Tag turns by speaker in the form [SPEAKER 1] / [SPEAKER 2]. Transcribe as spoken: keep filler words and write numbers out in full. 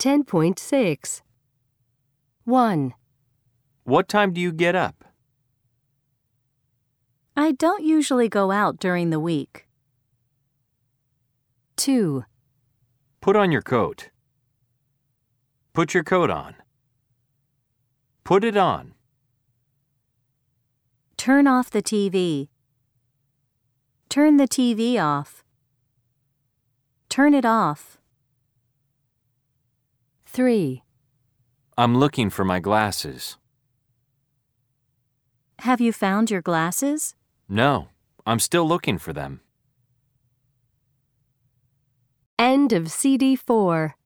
[SPEAKER 1] ten point six. one.
[SPEAKER 2] What time do you get up?
[SPEAKER 3] I don't usually go out during the week.
[SPEAKER 1] two.
[SPEAKER 2] Put on your coat. Put your coat on. Put it on.
[SPEAKER 3] Turn off the T V. Turn the T V off. Turn it off.
[SPEAKER 1] three.
[SPEAKER 2] I'm looking for my glasses.
[SPEAKER 3] Have you found your glasses?
[SPEAKER 2] No, I'm still looking for them.
[SPEAKER 1] End of C D four.